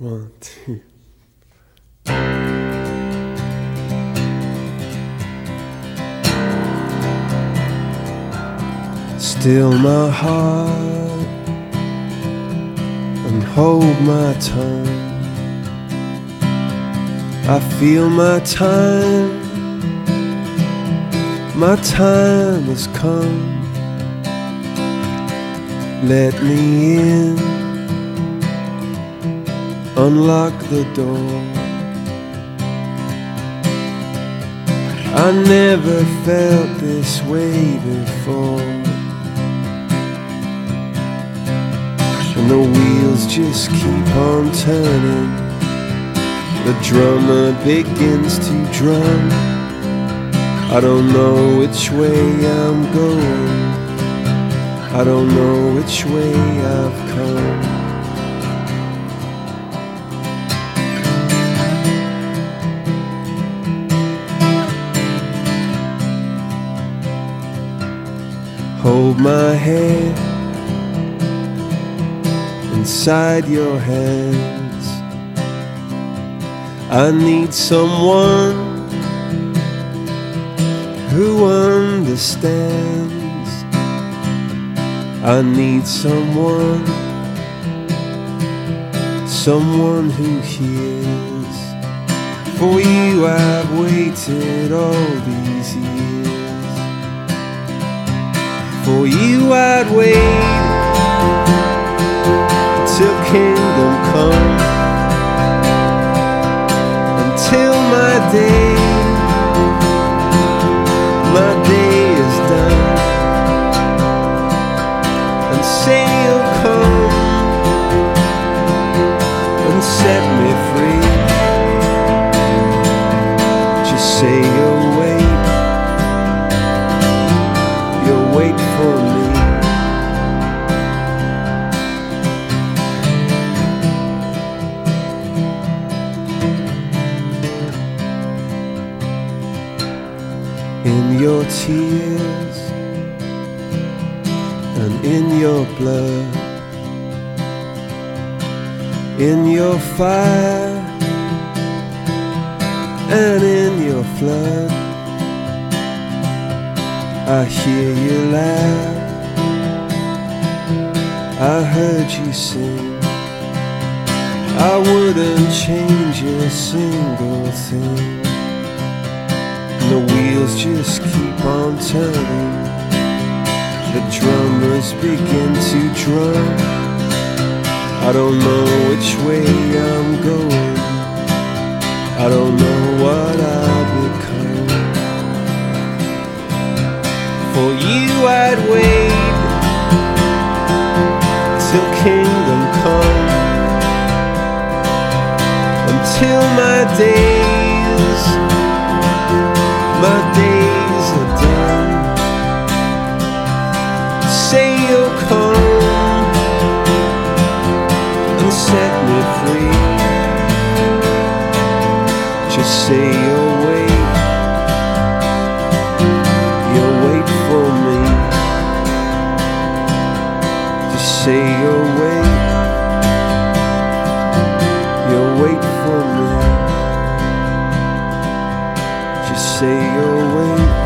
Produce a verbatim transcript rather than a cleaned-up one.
One, two. Still my heart and hold my tongue. I feel my time, my time has come. Let me in, unlock the door. I never felt this way before, and the wheels just keep on turning. The drummer begins to drum. I don't know which way I'm going, I don't know which way I've come. Hold my head inside your hands. I need someone who understands. I need someone, someone who hears. For you I've waited all these years. For you I'd wait till kingdom come, until my day, my day is done. And say you'll come and set me free. Just say you'll wait, you'll wait for me. In your tears and in your blood, in your fire and in your flood, I hear you laugh, I heard you sing. I wouldn't change a single thing. The wheels just keep on turning. The drummers begin to drum. I don't know which way I'm going, I don't know what I'll become. For you I'd wait till kingdom come, until my days, my days are done. Say you'll come and set me free. Just say you'll wait, you'll wait for me. Just say you'll wait, you'll wait for me. Just say you'll wait,